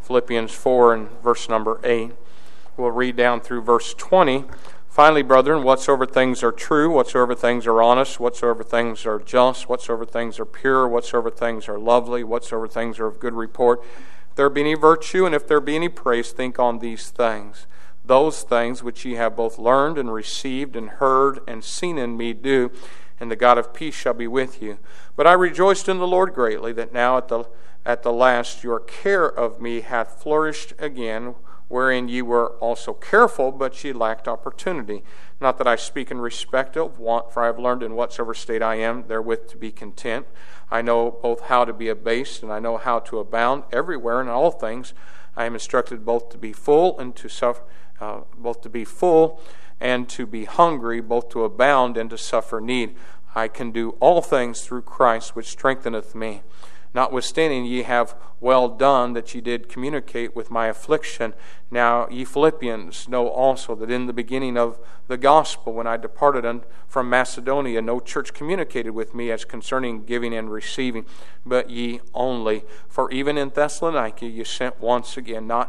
Philippians 4 and verse number 8. We'll read down through verse 20. Finally, brethren, whatsoever things are true, whatsoever things are honest, whatsoever things are just, whatsoever things are pure, whatsoever things are lovely, whatsoever things are of good report, if there be any virtue and if there be any praise, think on these things. Those things which ye have both learned and received and heard and seen in me do, and the God of peace shall be with you. But I rejoiced in the Lord greatly, that now at the last your care of me hath flourished again, wherein ye were also careful, but ye lacked opportunity. Not that I speak in respect of want, for I have learned in whatsoever state I am therewith to be content. I know both how to be abased, and I know how to abound. Everywhere and in all things I am instructed both to be full and to suffer, both to be full and to be hungry, both to abound and to suffer need. I can do all things through Christ, which strengtheneth me. Notwithstanding, ye have well done that ye did communicate with my affliction. Now ye Philippians know also that in the beginning of the gospel, when I departed from Macedonia, no church communicated with me as concerning giving and receiving, but ye only. For even in Thessalonica ye sent once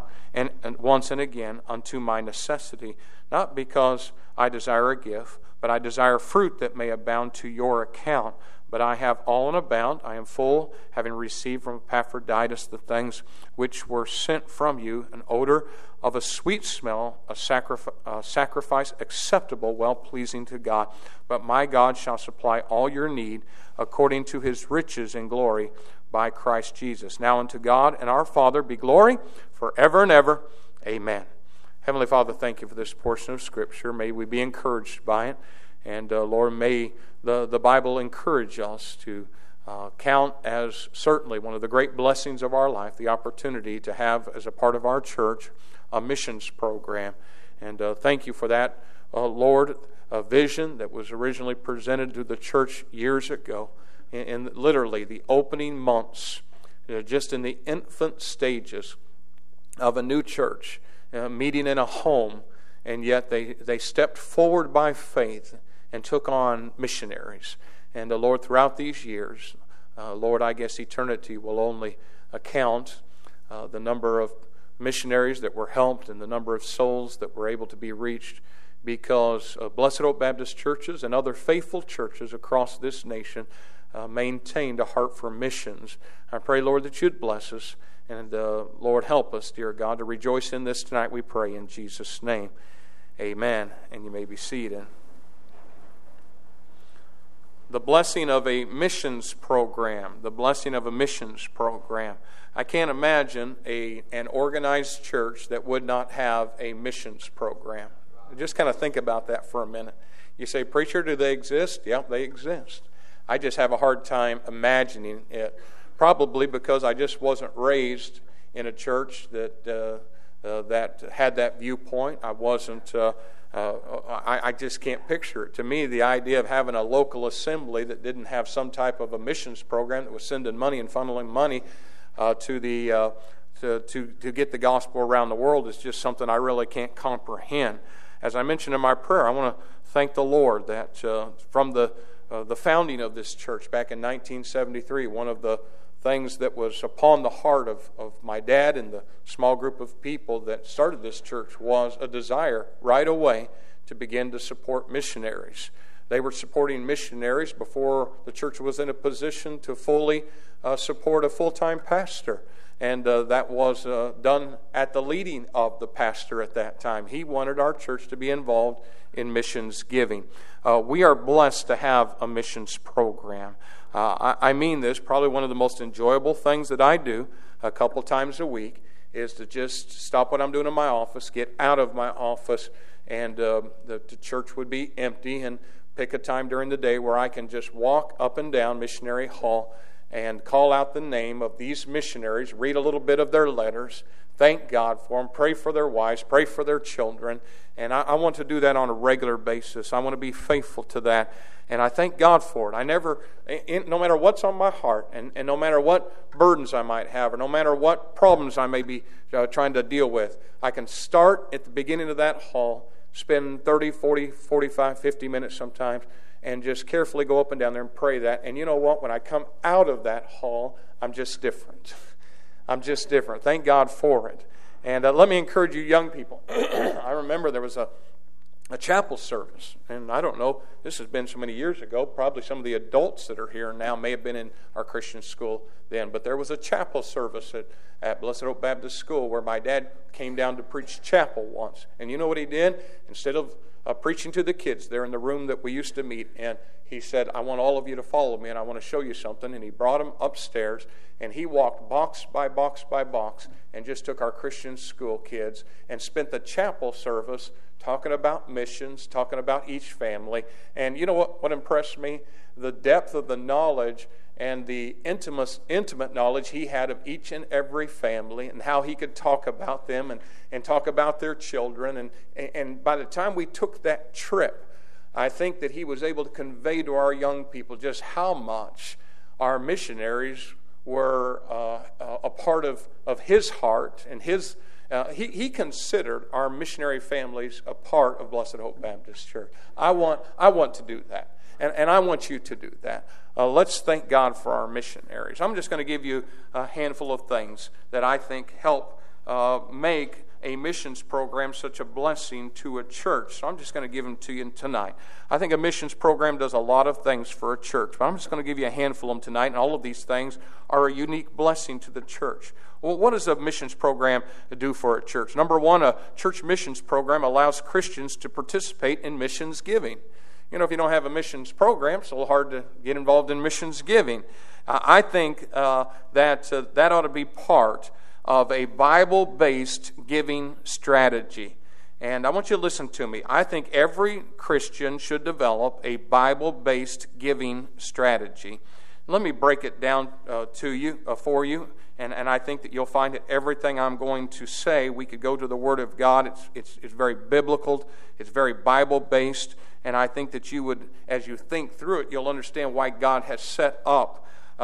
and again unto my necessity, not because I desire a gift, but I desire fruit that may abound to your account. But I have all and abound. I am full, having received from Epaphroditus the things which were sent from you, an odor of a sweet smell, a sacrifice acceptable, well-pleasing to God. But my God shall supply all your need according to his riches in glory by Christ Jesus. Now unto God and our Father be glory forever and ever. Amen. Heavenly Father, thank you for this portion of Scripture. May we be encouraged by it. And Lord, may the Bible encourage us to count as certainly one of the great blessings of our life, the opportunity to have as a part of our church a missions program. And thank you for that, Lord, a vision that was originally presented to the church years ago, in literally the opening months, just in the infant stages of a new church, meeting in a home, and yet they stepped forward by faith and took on missionaries. And Lord, throughout these years, Lord, I guess eternity will only account the number of missionaries that were helped and the number of souls that were able to be reached, because Blessed Hope Baptist churches and other faithful churches across this nation maintained a heart for missions. I pray, Lord, that you'd bless us, and Lord, help us, dear God, to rejoice in this tonight, we pray in Jesus' name. Amen. And you may be seated. The blessing of a missions program. The blessing of a missions program. I can't imagine an organized church that would not have a missions program. Just kind of think about that for a minute. You say, preacher, do they exist? Yeah, they exist. I just have a hard time imagining it. Probably because I just wasn't raised in a church that had that viewpoint. I wasn't. I just can't picture it. To me, the idea of having a local assembly that didn't have some type of a missions program that was sending money and funneling money to get the gospel around the world is just something I really can't comprehend. As I mentioned in my prayer, I want to thank the Lord that from the founding of this church back in 1973, one of the things that was upon the heart of my dad and the small group of people that started this church was a desire right away to begin to support missionaries. They were supporting missionaries before the church was in a position to fully support a full-time pastor. And that was done at the leading of the pastor at that time. He wanted our church to be involved in missions giving. We are blessed to have a missions program. I mean this, probably one of the most enjoyable things that I do a couple times a week is to just stop what I'm doing in my office, get out of my office, and the church would be empty, and pick a time during the day where I can just walk up and down Missionary Hall and call out the name of these missionaries, read a little bit of their letters, thank God for them, pray for their wives, pray for their children. And I want to do that on a regular basis. I want to be faithful to that. And I thank God for it. No matter what's on my heart, and no matter what burdens I might have, or no matter what problems I may be trying to deal with, I can start at the beginning of that hall, spend 30, 40, 45, 50 minutes sometimes, and just carefully go up and down there and pray that. And you know what? When I come out of that hall, I'm just different. I'm just different. Thank God for it. And let me encourage you young people. I remember there was a chapel service, and I don't know, this has been so many years ago, probably some of the adults that are here now may have been in our Christian school then, but there was a chapel service at Blessed Hope Baptist School where my dad came down to preach chapel once. And you know what he did? Instead of preaching to the kids there in the room that we used to meet, and he said, I want all of you to follow me, and I want to show you something. And he brought them upstairs, and he walked box by box by box and just took our Christian school kids and spent the chapel service talking about missions, talking about each family. And you know what impressed me? The depth of the knowledge and the intimate knowledge he had of each and every family, and how he could talk about them and talk about their children. And by the time we took that trip, I think that he was able to convey to our young people just how much our missionaries were a part of his heart, and his he considered our missionary families a part of Blessed Hope Baptist Church. I want to do that, and I want you to do that. Let's thank God for our missionaries. I'm just going to give you a handful of things that I think help make a missions program such a blessing to a church. So I'm just going to give them to you tonight. I think a missions program does a lot of things for a church, but I'm just going to give you a handful of them tonight, and all of these things are a unique blessing to the church. Well, what does a missions program do for a church? Number one, a church missions program allows Christians to participate in missions giving. You know, if you don't have a missions program, it's a little hard to get involved in missions giving. I think that ought to be part of a Bible-based giving strategy. And I want you to listen to me. I think every Christian should develop a Bible-based giving strategy. Let me break it down for you, and I think that you'll find that everything I'm going to say, we could go to the Word of God. It's very biblical. It's very Bible-based, and I think that you would, as you think through it, you'll understand why God has set up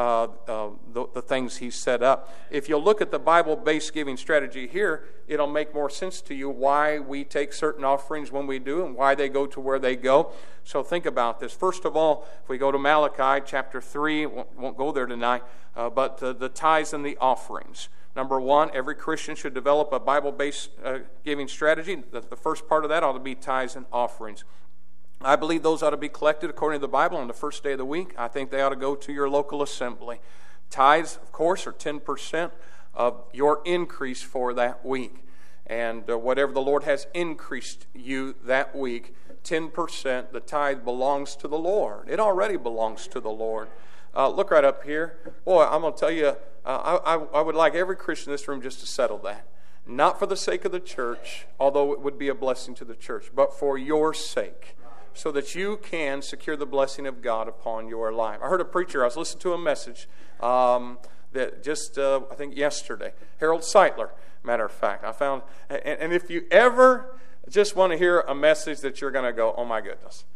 the things He set up. If you'll look at the Bible-based giving strategy here, it'll make more sense to you why we take certain offerings when we do and why they go to where they go. So think about this. First of all, if we go to Malachi chapter 3, won't go there tonight, but the tithes and the offerings. Number one, every Christian should develop a Bible-based giving strategy. The first part of that ought to be tithes and offerings. I believe those ought to be collected according to the Bible on the first day of the week. I think they ought to go to your local assembly. Tithes, of course, are 10% of your increase for that week. And whatever the Lord has increased you that week, 10%, the tithe belongs to the Lord. It already belongs to the Lord. Look right up here. Boy, I'm going to tell you, I would like every Christian in this room just to settle that. Not for the sake of the church, although it would be a blessing to the church, but for your sake, so that you can secure the blessing of God upon your life. I heard a preacher, I was listening to a message that just, I think yesterday, Harold Seitler, matter of fact. I found, and if you ever just want to hear a message that you're going to go, oh my goodness.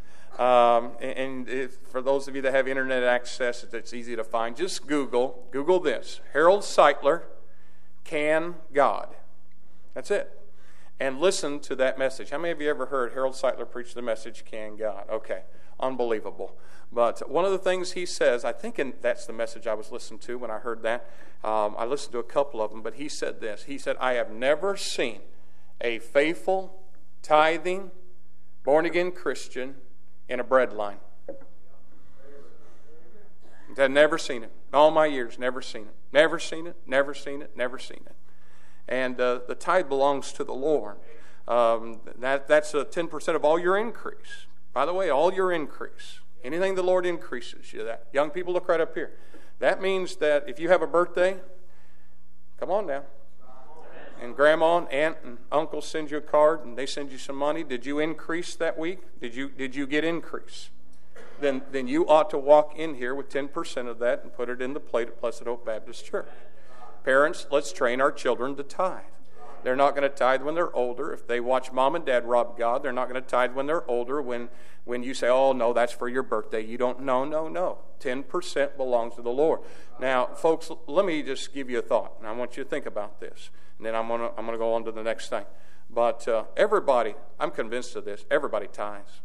For those of you that have internet access, it's easy to find. Just Google this, Harold Seitler, Can God? That's it. And listen to that message. How many of you ever heard Harold Seitler preach the message, Can God? Okay, unbelievable. But one of the things he says, I think that's the message I was listening to when I heard that. I listened to a couple of them, but he said this. He said, I have never seen a faithful, tithing, born-again Christian in a bread line. I've never seen it. All my years, never seen it. Never seen it, never seen it, never seen it. And the tithe belongs to the Lord. That's 10% of all your increase. By the way, all your increase. Anything the Lord increases you. That. Young people, look right up here. That means that if you have a birthday, come on now. And grandma and aunt and uncle send you a card and they send you some money. Did you increase that week? Did you get increase? Then you ought to walk in here with 10% of that and put it in the plate at Blessed Hope Baptist Church. Parents, let's train our children to tithe. They're not going to tithe when they're older. If they watch mom and dad rob God, they're not going to tithe when they're older. When you say, oh, no, that's for your birthday. You don't, no. 10% belongs to the Lord. Now, folks, let me just give you a thought. And I want you to think about this. And then I'm going to go on to the next thing. But everybody, I'm convinced of this, everybody tithes.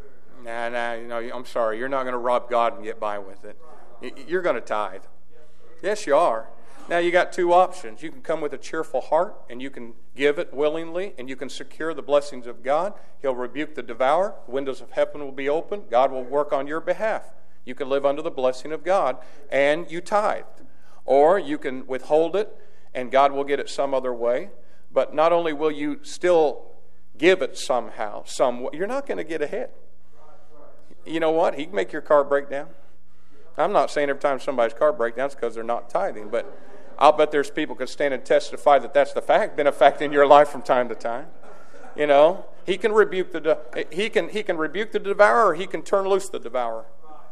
Nah, I'm sorry. You're not going to rob God and get by with it. You're going to tithe. Yes, you are. Now, you got two options. You can come with a cheerful heart, and you can give it willingly, and you can secure the blessings of God. He'll rebuke the devourer. The windows of heaven will be open. God will work on your behalf. You can live under the blessing of God, and you tithe. Or you can withhold it, and God will get it some other way. But not only will you still give it somehow, some way, you're not going to get ahead. You know what? He can make your car break down. I'm not saying every time somebody's car breaks down it's because they're not tithing, but I'll bet there's people who can stand and testify that that's the fact, been a fact in your life from time to time. You know, he can rebuke he can rebuke the devourer, or he can turn loose the devourer.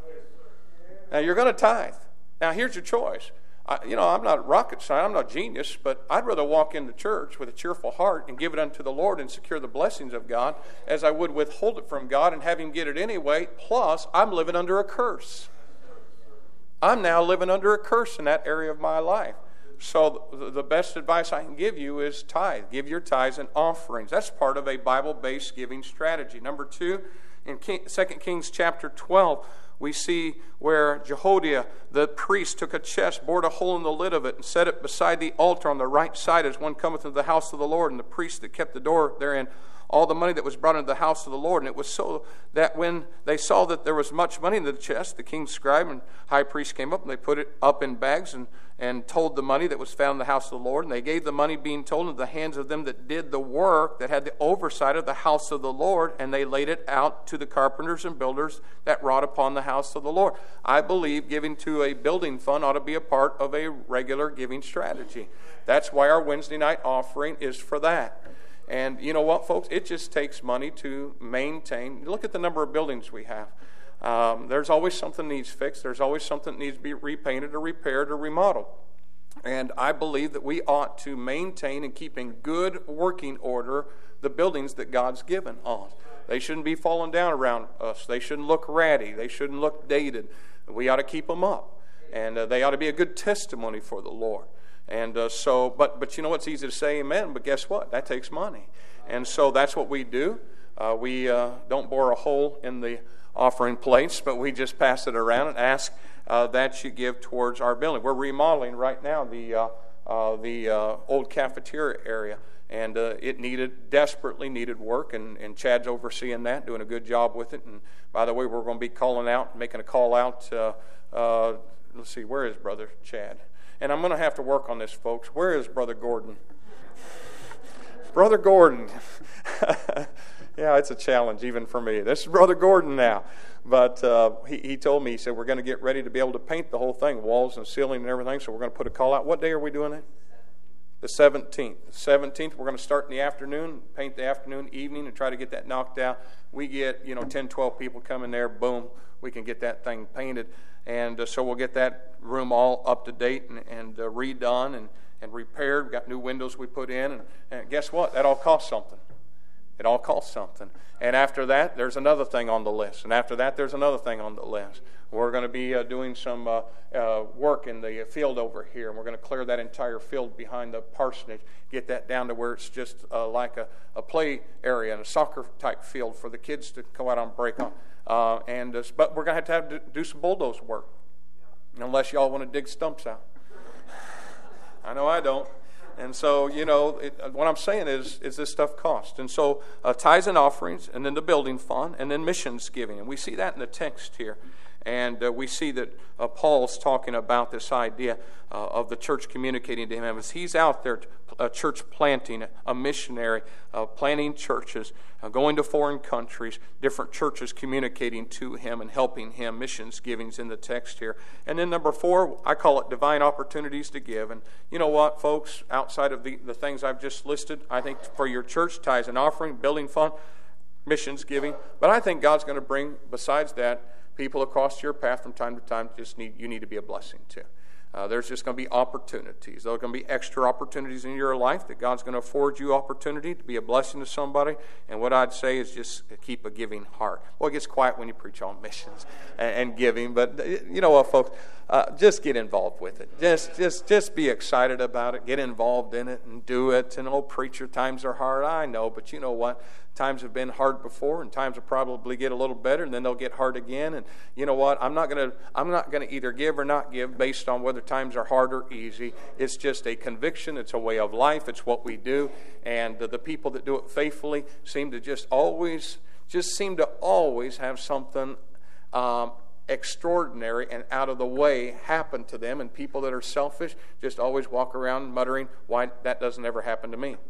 Now you're going to tithe. Now here's your choice. I'm not rocket science, I'm not a genius, but I'd rather walk into church with a cheerful heart and give it unto the Lord and secure the blessings of God as I would withhold it from God and have Him get it anyway. Plus, I'm living under a curse. I'm now living under a curse in that area of my life. So the best advice I can give you is tithe. Give your tithes and offerings. That's part of a Bible-based giving strategy. Number 2, in 2 Kings chapter 12, we see where Jehoiada, the priest, took a chest, bored a hole in the lid of it, and set it beside the altar on the right side as one cometh into the house of the Lord. And the priest that kept the door therein, all the money that was brought into the house of the Lord. And it was so that when they saw that there was much money in the chest, the king's scribe and high priest came up, and they put it up in bags and told the money that was found in the house of the Lord. And they gave the money being told into the hands of them that did the work, that had the oversight of the house of the Lord, and they laid it out to the carpenters and builders that wrought upon the house of the Lord. I believe giving to a building fund ought to be a part of a regular giving strategy. That's why our Wednesday night offering is for that. And you know what, folks? It just takes money to maintain. Look at the number of buildings we have. There's always something that needs fixed. There's always something that needs to be repainted or repaired or remodeled. And I believe that we ought to maintain and keep in good working order the buildings that God's given us. They shouldn't be falling down around us. They shouldn't look ratty. They shouldn't look dated. We ought to keep them up. And they ought to be a good testimony for the Lord. And but you know, it's easy to say amen, but guess what? That takes money. And so that's what we do. We don't bore a hole in the offering plates, but we just pass it around and ask that you give towards our building. We're remodeling right now the old cafeteria area, and it desperately needed work, and Chad's overseeing that, doing a good job with it. And by the way, we're going to be making a call out. Let's see, where is Brother Chad? And I'm going to have to work on this, folks. Where is Brother Gordon? Brother Gordon. Yeah, it's a challenge even for me. This is Brother Gordon now. But he told me, he said, we're going to get ready to be able to paint the whole thing, walls and ceiling and everything, so we're going to put a call out. What day are we doing it? The 17th. The 17th, we're going to start in the afternoon, paint the afternoon, evening, and try to get that knocked out. We get, 10, 12 people come in there, boom, we can get that thing painted. And so we'll get that room all up to date and redone and repaired. We've got new windows we put in. And guess what? That all costs something. It all costs something. And after that, there's another thing on the list. And after that, there's another thing on the list. We're going to be doing some work in the field over here. And we're going to clear that entire field behind the parsonage, get that down to where it's just like a play area and a soccer-type field for the kids to go out on break on. But we're going to have to do some bulldoze work, unless y'all want to dig stumps out. I know I don't. And so, what I'm saying is this stuff costs. And so tithes and offerings, and then the building fund, and then missions giving. And we see that in the text here. And we see that Paul's talking about this idea of the church communicating to him as he's out there, church planting, a missionary, planting churches, going to foreign countries, different churches communicating to him and helping him, missions givings in the text here. And then number 4, I call it divine opportunities to give. And you know what, folks, outside of the things I've just listed, I think for your church, tithes and offering, building fund, missions giving, but I think God's going to bring, besides that, people across your path from time to time you need to be a blessing to. There's just going to be opportunities. There are going to be extra opportunities in your life that God's going to afford you opportunity to be a blessing to somebody. And what I'd say is just keep a giving heart. Well, it gets quiet when you preach on missions and giving, but you know what, folks? Just get involved with it. Just be excited about it. Get involved in it and do it. And preacher, times are hard. I know, but you know what? Times have been hard before, and times will probably get a little better, and then they'll get hard again. And you know what? I'm not gonna either give or not give based on whether times are hard or easy. It's just a conviction. It's a way of life. It's what we do. And the people that do it faithfully seem to always have something extraordinary and out of the way happen to them. And people that are selfish just always walk around muttering, "Why that doesn't ever happen to me?"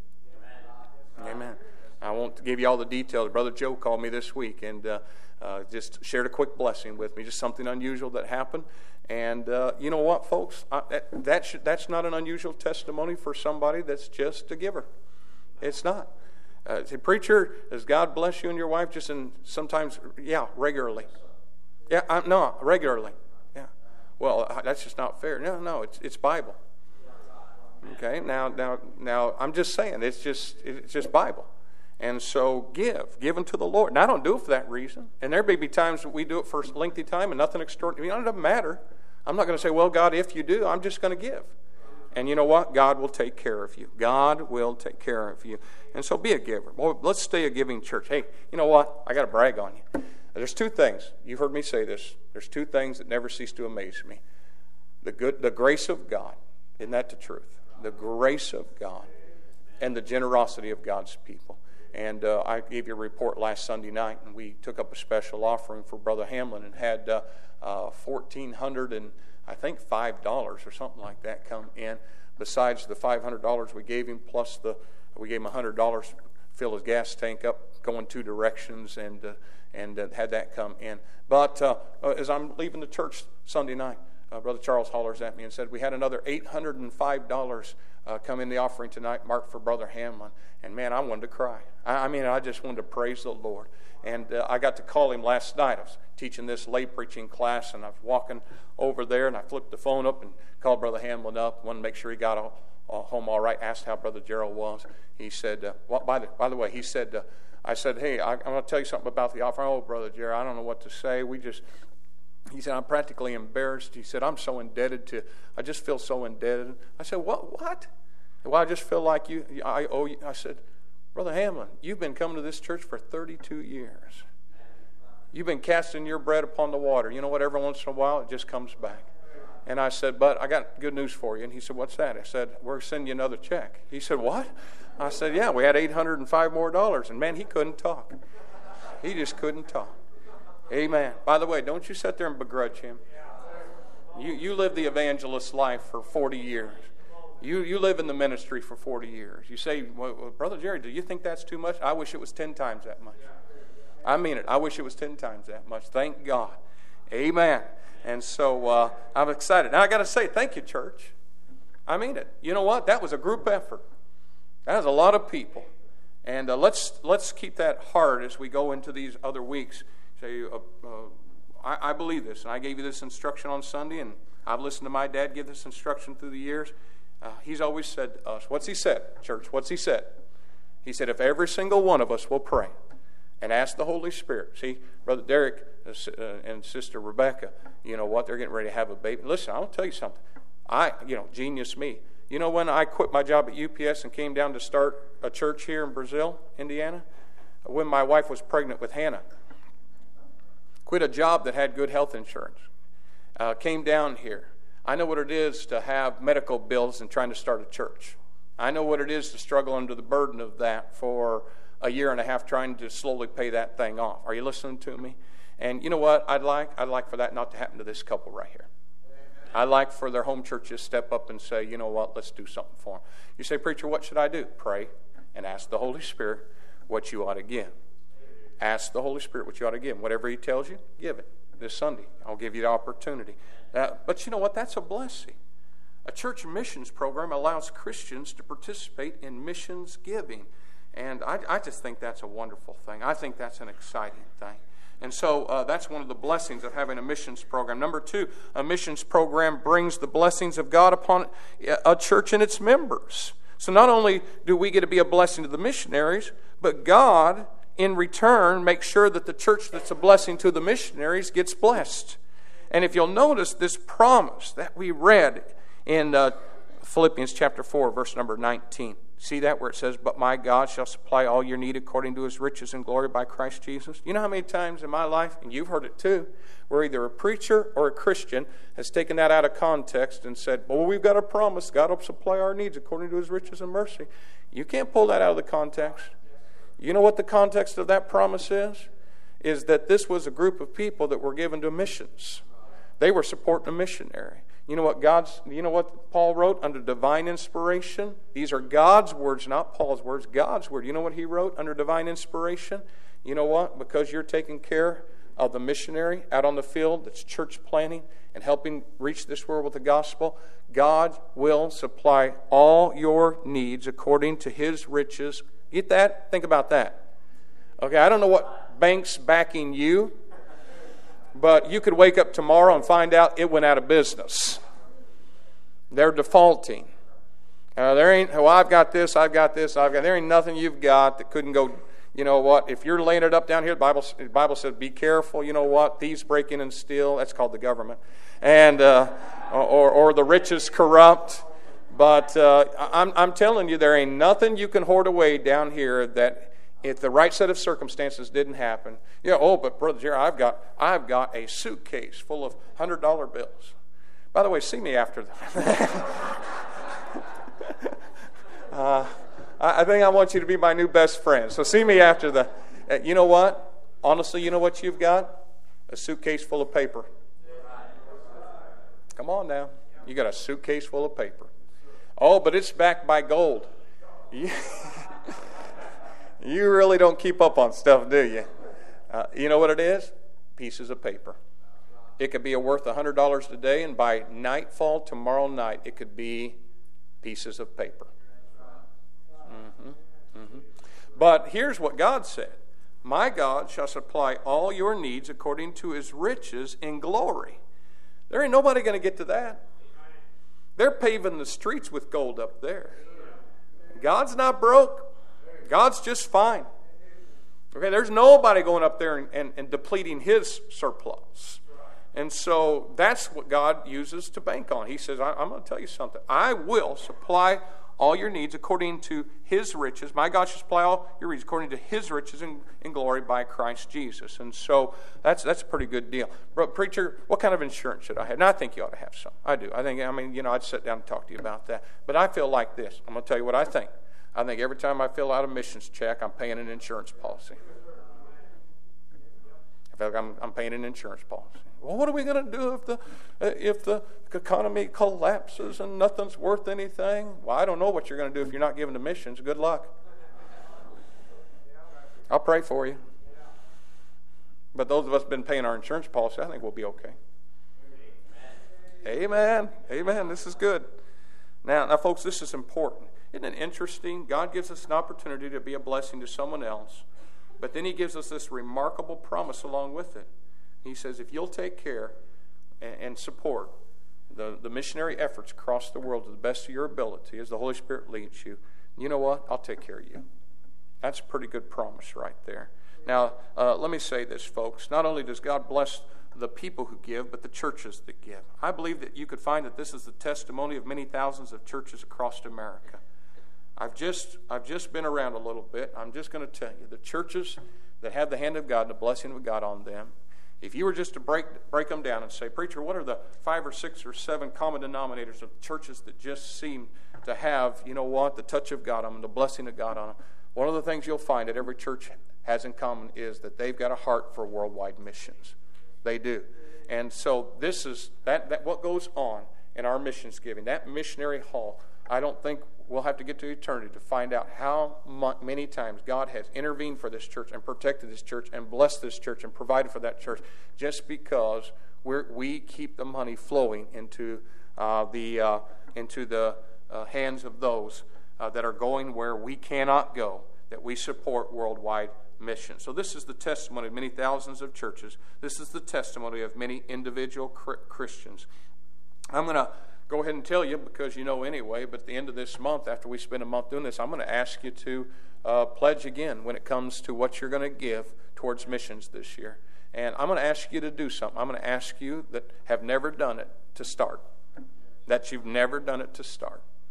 Amen. I won't give you all the details. Brother Joe called me this week and just shared a quick blessing with me, just something unusual that happened. And you know what, folks? That's not an unusual testimony for somebody that's just a giver. It's not. Say, preacher, does God bless you and your wife just sometimes? Yeah, regularly. Yeah, no, regularly. Yeah. Well, that's just not fair. No, it's Bible. Okay. Now, I'm just saying it's just Bible. And so give unto the Lord. And I don't do it for that reason. And there may be times that we do it for a lengthy time and nothing extraordinary. It doesn't matter. I'm not going to say, well, God, if you do, I'm just going to give. And you know what? God will take care of you. God will take care of you. And so be a giver. Well, let's stay a giving church. Hey, you know what? I got to brag on you. There's two things. You've heard me say this. There's two things that never cease to amaze me. The grace of God. Isn't that the truth? The grace of God and the generosity of God's people. And I gave you a report last Sunday night, and we took up a special offering for Brother Hamlin and had $1,400 and I think $5 or something like that come in. Besides the $500 we gave him, plus we gave him $100 fill his gas tank up, going two directions, and had that come in. But as I'm leaving the church Sunday night, Brother Charles hollers at me and said, we had another $805 come in the offering tonight, marked for Brother Hamlin. And man, I wanted to cry. I just wanted to praise the Lord. And I got to call him last night. I was teaching this lay preaching class, and I was walking over there, and I flipped the phone up and called Brother Hamlin up. Wanted to make sure he got home all right. Asked how Brother Gerald was. He said, by the way, he said, I said, hey, I'm going to tell you something about the offering. Oh, Brother Gerald, I don't know what to say. He said, I'm practically embarrassed. He said, I'm so indebted I just feel so indebted. I said, what? Well, I just feel like I owe you. I said, Brother Hamlin, you've been coming to this church for 32 years. You've been casting your bread upon the water. You know what? Every once in a while, it just comes back. And I said, but I got good news for you. And he said, what's that? I said, we're sending you another check. He said, what? I said, yeah, we had $805 more. And man, he couldn't talk. He just couldn't talk. Amen. By the way, don't you sit there and begrudge him. You live the evangelist life for 40 years. You live in the ministry for 40 years. You say, well, Brother Jerry, do you think that's too much? I wish it was 10 times that much. I mean it. I wish it was 10 times that much. Thank God. Amen. And so I'm excited. Now I got to say, thank you, church. I mean it. You know what? That was a group effort. That was a lot of people. And let's keep that hard as we go into these other weeks. Say, I believe this, and I gave you this instruction on Sunday, and I've listened to my dad give this instruction through the years. He's always said to us, what's he said, church? What's he said? He said, if every single one of us will pray and ask the Holy Spirit. See, Brother Derek and Sister Rebecca, you know what? They're getting ready to have a baby. Listen, I'll tell you something. Genius me. You know when I quit my job at UPS and came down to start a church here in Brazil, Indiana? When my wife was pregnant with Hannah. Quit a job that had good health insurance. Came down here. I know what it is to have medical bills and trying to start a church. I know what it is to struggle under the burden of that for a year and a half trying to slowly pay that thing off. Are you listening to me? And you know what I'd like for that not to happen to this couple right here. I'd like for their home church to step up and say, you know what, let's do something for them. You say, preacher, what should I do? Pray and ask the Holy Spirit what you ought to give. Ask the Holy Spirit what you ought to give. Whatever he tells you, give it. This Sunday, I'll give you the opportunity. But you know what? That's a blessing. A church missions program allows Christians to participate in missions giving. And I just think that's a wonderful thing. I think that's an exciting thing. And so that's one of the blessings of having a missions program. Number two, a missions program brings the blessings of God upon a church and its members. So not only do we get to be a blessing to the missionaries, but God, in return, makes sure that the church that's a blessing to the missionaries gets blessed. And if you'll notice this promise that we read in Philippians chapter 4, verse number 19. See that where it says, but my God shall supply all your need according to his riches and glory by Christ Jesus? You know how many times in my life, and you've heard it too, where either a preacher or a Christian has taken that out of context and said, well, we've got a promise. God will supply our needs according to his riches and mercy. You can't pull that out of the context. You know what the context of that promise is? Is that this was a group of people that were given to missions. They were supporting a missionary. You know what Paul wrote under divine inspiration? These are God's words, not Paul's words. God's word. You know what he wrote under divine inspiration? You know what? Because you're taking care of the missionary out on the field that's church planting and helping reach this world with the gospel, God will supply all your needs according to his riches. Get that? Think about that. Okay, I don't know what bank's backing you, but you could wake up tomorrow and find out it went out of business. They're defaulting. I've got this. There ain't nothing you've got that couldn't go. You know what? If you're laying it up down here, the Bible says, be careful. You know what? Thieves break in and steal. That's called the government. And or the rich is corrupt. But I'm telling you, there ain't nothing you can hoard away down here that, if the right set of circumstances didn't happen, but Brother Jerry, I've got a suitcase full of $100 bills. By the way, see me after that. I think I want you to be my new best friend. So see me after the. You know what? Honestly, you know what you've got? A suitcase full of paper. Come on now. You got a suitcase full of paper. Oh, but it's backed by gold. You really don't keep up on stuff, do you? You know what it is? Pieces of paper. It could be worth $100 today, and by nightfall tomorrow night, it could be pieces of paper. But here's what God said. My God shall supply all your needs according to his riches in glory. There ain't nobody going to get to that. They're paving the streets with gold up there. God's not broke. God's just fine. Okay, there's nobody going up there and depleting his surplus. And so that's what God uses to bank on. He says, I'm going to tell you something. I will supply all your needs according to his riches. My God shall supply all your needs according to his riches in glory by Christ Jesus. And so that's a pretty good deal. But preacher, what kind of insurance should I have? Now, I think you ought to have some. I do. I'd sit down and talk to you about that. But I feel like this. I'm going to tell you what I think. I think every time I fill out a missions check, I'm paying an insurance policy. I feel like I'm paying an insurance policy. Well, what are we going to do if the economy collapses and nothing's worth anything? Well, I don't know what you're going to do if you're not giving to missions. Good luck. I'll pray for you. But those of us who have been paying our insurance policy, I think we'll be okay. Amen. Amen. This is good. Now, folks, this is important. Isn't it interesting? God gives us an opportunity to be a blessing to someone else, but then he gives us this remarkable promise along with it. He says, if you'll take care and support the missionary efforts across the world to the best of your ability as the Holy Spirit leads you, you know what? I'll take care of you. That's a pretty good promise right there. Now, let me say this, folks. Not only does God bless the people who give, but the churches that give. I believe that you could find that this is the testimony of many thousands of churches across America. I've just been around a little bit. I'm just going to tell you, the churches that have the hand of God and the blessing of God on them, if you were just to break them down and say, preacher, what are the 5 or 6 or 7 common denominators of churches that just seem to have, you know what, the touch of God on them, the blessing of God on them? One of the things you'll find that every church has in common is that they've got a heart for worldwide missions. They do. And so this is that what goes on in our missions giving, that missionary hall. I don't think we'll have to get to eternity to find out how many times God has intervened for this church and protected this church and blessed this church and provided for that church just because we keep the money flowing into the hands of those that are going where we cannot go, that we support worldwide mission. So this is the testimony of many thousands of churches. This is the testimony of many individual Christians. I'm going to go ahead and tell you, because you know anyway, but at the end of this month, after we spend a month doing this, I'm going to ask you to pledge again when it comes to what you're going to give towards missions this year. And I'm going to ask you to do something. I'm going to ask you that have never done it to start. That you've never done it to start.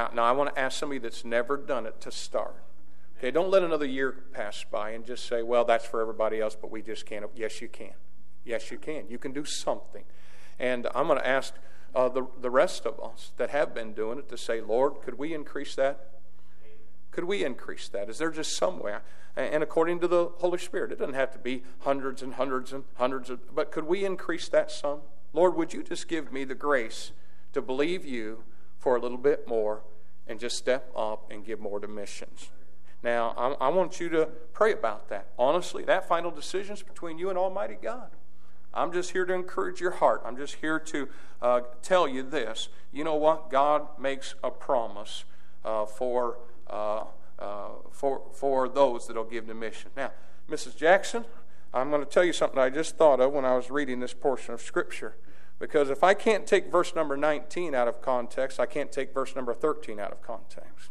Now I want to ask somebody that's never done it to start. Okay, don't let another year pass by and just say, well, that's for everybody else, but we just can't. Yes, you can. Yes, you can. You can do something. And I'm going to ask the rest of us that have been doing it to say, Lord, could we increase that? Could we increase that? Is there just some way? And according to the Holy Spirit, it doesn't have to be hundreds and hundreds and hundreds of, but could we increase that some? Lord, would you just give me the grace to believe you for a little bit more and just step up and give more to missions? Now, I want you to pray about that. Honestly, that final decision is between you and Almighty God. I'm just here to encourage your heart. I'm just here to tell you this. You know what? God makes a promise for those that will give to mission. Now, Mrs. Jackson, I'm going to tell you something I just thought of when I was reading this portion of Scripture. Because if I can't take verse number 19 out of context, I can't take verse number 13 out of context.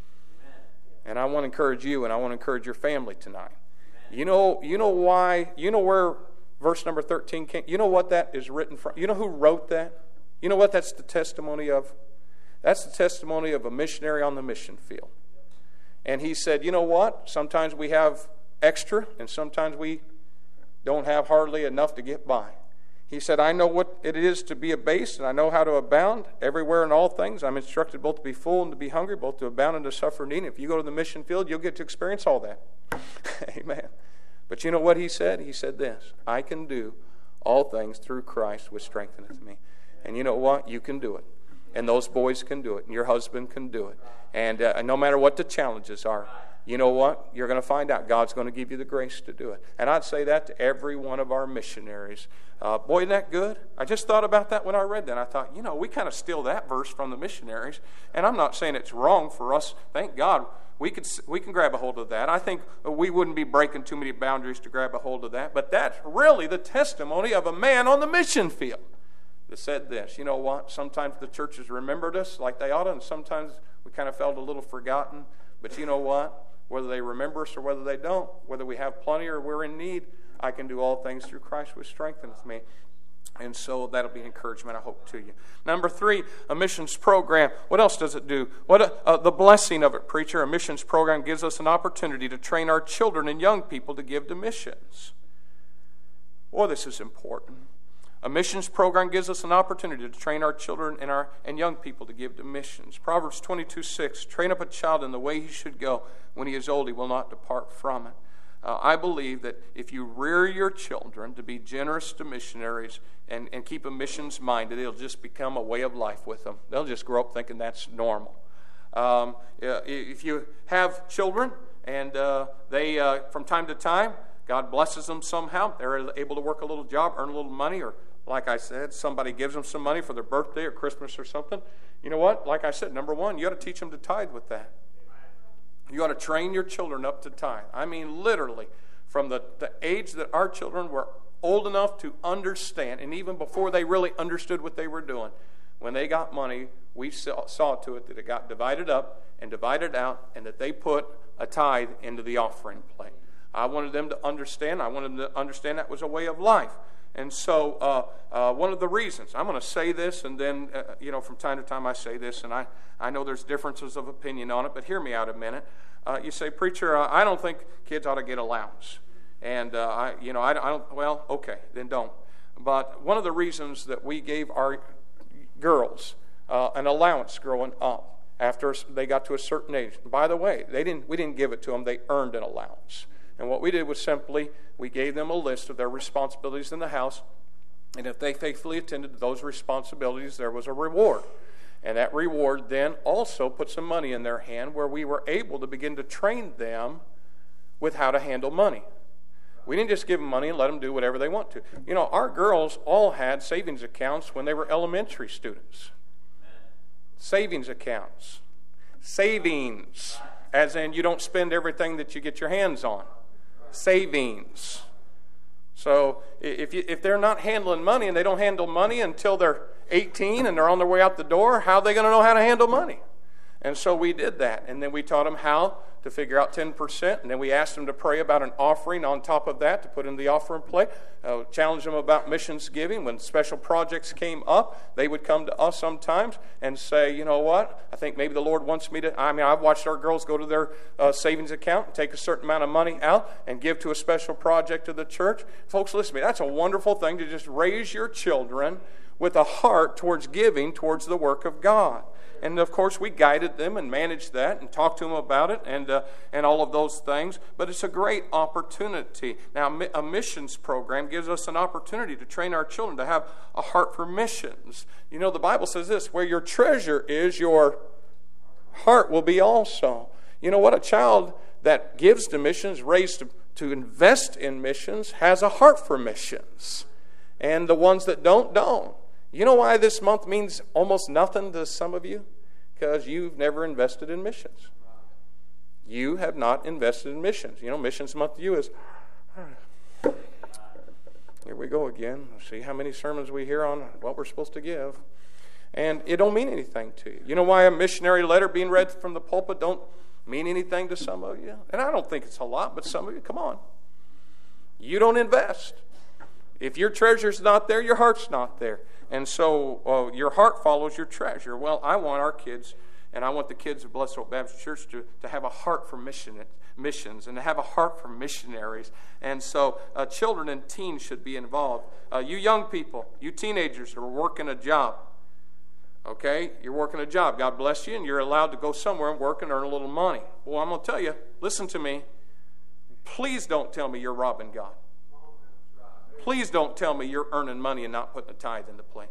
And I want to encourage you, and I want to encourage your family tonight. You know why? You know where verse number 13 came? You know what that is written from? You know who wrote that? You know what that's the testimony of? That's the testimony of a missionary on the mission field. And he said, you know what? Sometimes we have extra, and sometimes we don't have hardly enough to get by. He said, I know what it is to be abased, and I know how to abound everywhere in all things. I'm instructed both to be full and to be hungry, both to abound and to suffer need. If you go to the mission field, you'll get to experience all that. Amen. But you know what he said? He said this, I can do all things through Christ which strengtheneth me. And you know what? You can do it. And those boys can do it. And your husband can do it. And no matter what the challenges are, you know what? You're going to find out. God's going to give you the grace to do it. And I'd say that to every one of our missionaries. Boy, isn't that good? I just thought about that when I read that. I thought, we kind of steal that verse from the missionaries. And I'm not saying it's wrong for us. Thank God we can grab a hold of that. I think we wouldn't be breaking too many boundaries to grab a hold of that. But that's really the testimony of a man on the mission field that said this. You know what? Sometimes the churches remembered us like they ought to, and sometimes we kind of felt a little forgotten. But you know what? Whether they remember us or whether they don't, whether we have plenty or we're in need, I can do all things through Christ which strengthens me. And so that'll be encouragement, I hope, to you. Number 3, a missions program. What else does it do? The blessing of it, preacher. A missions program gives us an opportunity to train our children and young people to give to missions. Boy, this is important. A missions program gives us an opportunity to train our children and young people to give to missions. Proverbs 22:6, train up a child in the way he should go. When he is old, he will not depart from it. I believe that if you rear your children to be generous to missionaries and keep them missions minded, it'll just become a way of life with them. They'll just grow up thinking that's normal. If you have children and they, from time to time, God blesses them somehow, they're able to work a little job, earn a little money, or like I said, somebody gives them some money for their birthday or Christmas or something. You know what? Like I said, number 1, you ought to teach them to tithe with that. You ought to train your children up to tithe. I mean, literally, from the age that our children were old enough to understand, and even before they really understood what they were doing, when they got money, we saw to it that it got divided up and divided out, and that they put a tithe into the offering plate. I wanted them to understand. I wanted them to understand that was a way of life. And so one of the reasons, I'm going to say this, and then, from time to time I say this, and I know there's differences of opinion on it, but hear me out a minute. You say, preacher, I don't think kids ought to get allowance. And, I don't, well, okay, then don't. But one of the reasons that we gave our girls an allowance growing up after they got to a certain age, by the way, we didn't give it to them, they earned an allowance. And what we did was simply, we gave them a list of their responsibilities in the house, and if they faithfully attended to those responsibilities, there was a reward. And that reward then also put some money in their hand where we were able to begin to train them with how to handle money. We didn't just give them money and let them do whatever they want to. Our girls all had savings accounts when they were elementary students. Savings accounts. Savings. As in, you don't spend everything that you get your hands on. Savings. So if they're not handling money, and they don't handle money until they're 18 and they're on their way out the door, how are they going to know how to handle money? And so we did that. And then we taught them how to figure out 10%, and then we asked them to pray about an offering on top of that to put in the offering plate. Challenged them about missions giving. When special projects came up, they would come to us sometimes and say, you know what, I think maybe the Lord wants me to, I've watched our girls go to their savings account and take a certain amount of money out and give to a special project of the church. Folks, listen to me, that's a wonderful thing to just raise your children with a heart towards giving towards the work of God. And of course, we guided them and managed that and talked to them about it and all of those things. But it's a great opportunity. Now, a missions program gives us an opportunity to train our children to have a heart for missions. You know, the Bible says this, where your treasure is, your heart will be also. You know what? A child that gives to missions, raised to invest in missions, has a heart for missions. And the ones that don't. You know why this month means almost nothing to some of you? Because you've never invested in missions. You have not invested in missions. You know, missions month to you is, here we go again. See how many sermons we hear on what we're supposed to give. And it don't mean anything to you. You know why a missionary letter being read from the pulpit don't mean anything to some of you? And I don't think it's a lot, but some of you, come on. You don't invest. If your treasure's not there, your heart's not there. And so your heart follows your treasure. Well, I want our kids, and I want the kids of Blessed Hope Baptist Church to have a heart for missions and to have a heart for missionaries. And so children and teens should be involved. You young people, you teenagers are working a job. Okay? You're working a job. God bless you, and you're allowed to go somewhere and work and earn a little money. Well, I'm going to tell you, listen to me. Please don't tell me you're robbing God. Please don't tell me you're earning money and not putting a tithe into play.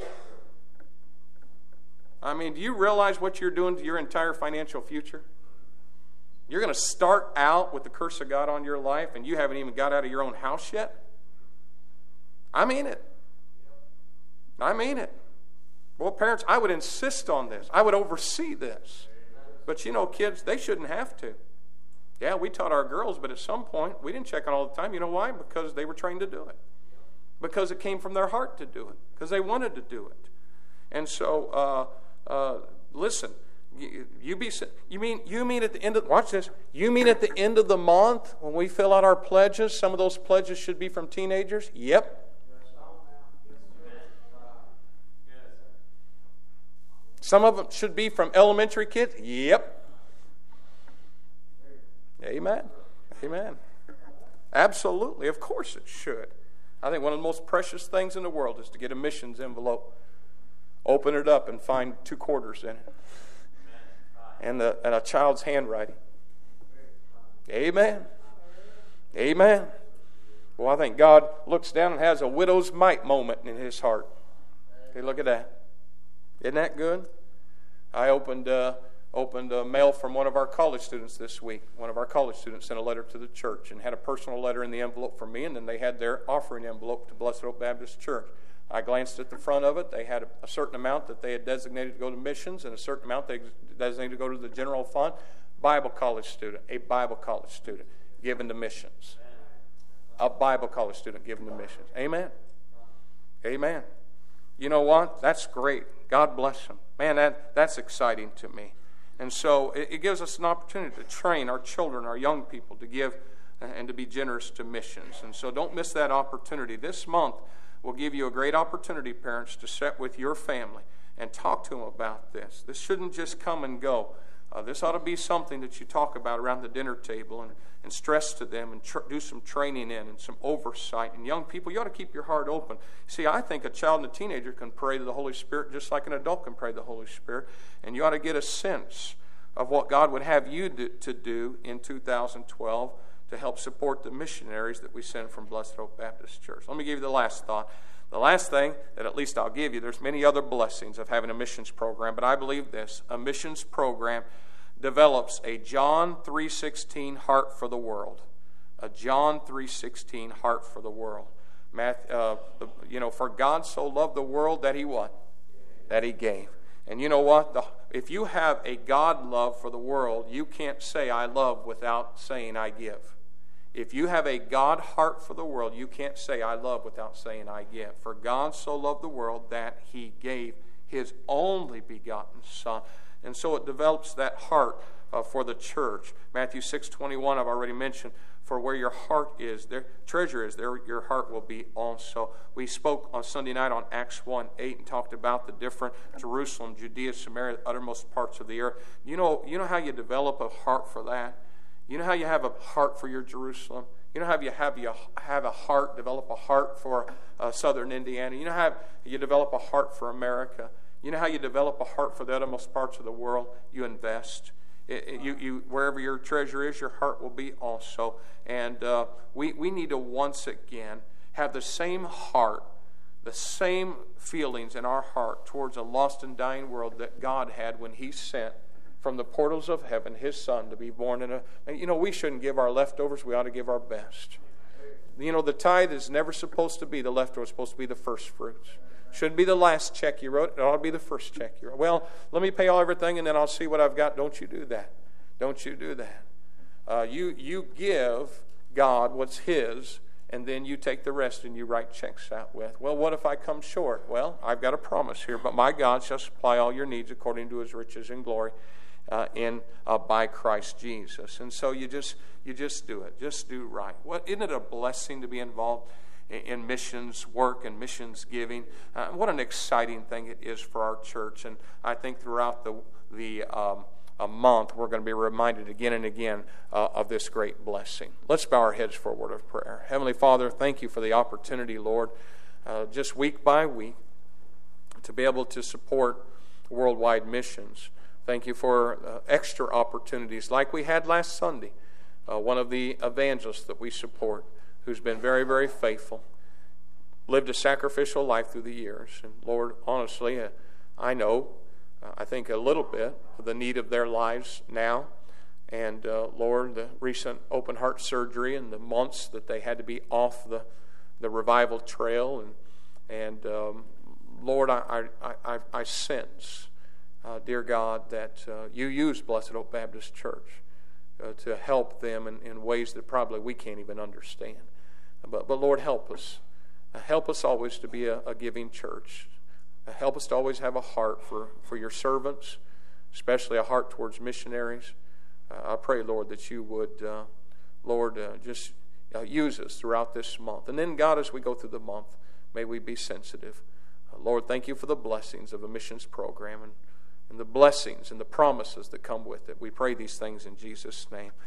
I mean, do you realize what you're doing to your entire financial future? You're going to start out with the curse of God on your life, and you haven't even got out of your own house yet? I mean it. I mean it. Well, parents, I would insist on this. I would oversee this. But you know, kids, they shouldn't have to. Yeah, we taught our girls, but at some point, we didn't check on all the time. You know why? Because they were trained to do it. Because it came from their heart to do it. Because they wanted to do it. And so, listen. You mean at the end of, watch this. You mean at the end of the month when we fill out our pledges, some of those pledges should be from teenagers? Yep. Some of them should be from elementary kids? Yep. Amen. Amen. Absolutely. Of course it should. I think one of the most precious things in the world is to get a missions envelope, open it up, and find 2 quarters in it, and a child's handwriting. Amen. Amen. Well, I think God looks down and has a widow's mite moment in his heart. Hey, look at that. Isn't that good? I opened a mail from one of our college students this week. One of our college students sent a letter to the church and had a personal letter in the envelope from me, and then they had their offering envelope to Blessed Hope Baptist Church. I glanced at the front of it. They had a certain amount that they had designated to go to missions and a certain amount they designated to go to the general fund. Bible college student, a Bible college student given to missions. A Bible college student given to missions. Amen. Amen. You know what? That's great. God bless them. Man, that's exciting to me. And so it gives us an opportunity to train our children, our young people, to give and to be generous to missions. And so don't miss that opportunity. This month will give you a great opportunity, parents, to sit with your family and talk to them about this. This shouldn't just come and go. This ought to be something that you talk about around the dinner table and stress to them and do some training in and some oversight. And young people, you ought to keep your heart open. See, I think a child and a teenager can pray to the Holy Spirit just like an adult can pray to the Holy Spirit. And you ought to get a sense of what God would have you to do in 2012 to help support the missionaries that we send from Blessed Hope Baptist Church. Let me give you the last thought. The last thing that at least I'll give you, there's many other blessings of having a missions program, but I believe this. A missions program develops a John 3:16 heart for the world. A John 3:16 heart for the world. For God so loved the world that he what? That he gave. And you know what? If you have a God love for the world, you can't say I love without saying I give. If you have a God heart for the world, you can't say I love without saying I give. For God so loved the world that he gave his only begotten Son. And so it develops that heart for the church. Matthew 6:21, I've already mentioned, for where your heart is, their treasure is, there your heart will be also. We spoke on Sunday night on Acts 1:8 and talked about the different Jerusalem, Judea, Samaria, the uttermost parts of the earth. You know how you develop a heart for that? You know how you have a heart for your Jerusalem? You know how you have a heart, develop a heart for southern Indiana? You know how you develop a heart for America? You know how you develop a heart for the uttermost parts of the world? You invest. You wherever your treasure is, your heart will be also. And we need to once again have the same heart, the same feelings in our heart towards a lost and dying world that God had when He sent from the portals of heaven His Son to be born in a... we shouldn't give our leftovers. We ought to give our best. The tithe is never supposed to be the leftover. It's supposed to be the first fruits. Shouldn't be the last check you wrote. It ought to be the first check you wrote. Well, let me pay all everything and then I'll see what I've got. Don't you do that. Don't you do that. You give God what's His, and then you take the rest and you write checks out with. Well, what if I come short? Well, I've got a promise here. But my God shall supply all your needs according to His riches and glory by Christ Jesus. And so you just do it. Just do right. Isn't it a blessing to be involved in missions work and missions giving? What an exciting thing it is for our church. And I think throughout the month we're going to be reminded again and again of this great blessing. Let's bow our heads for a word of prayer. Heavenly Father, thank you for the opportunity, Lord, just week by week to be able to support worldwide missions. Thank you for extra opportunities like we had last Sunday. One of the evangelists that we support, who's been very, very faithful, lived a sacrificial life through the years. And Lord, honestly, I know, I think a little bit of the need of their lives now. And Lord, the recent open heart surgery and the months that they had to be off the revival trail. And Lord, I sense, dear God, that you use Blessed Hope Baptist Church to help them in ways that probably we can't even understand. But Lord, help us. Help us always to be a giving church. Help us to always have a heart for your servants, especially a heart towards missionaries. I pray, Lord, that you would, Lord, just use us throughout this month. And then, God, as we go through the month, may we be sensitive. Lord, thank you for the blessings of a missions program and the blessings and the promises that come with it. We pray these things in Jesus' name.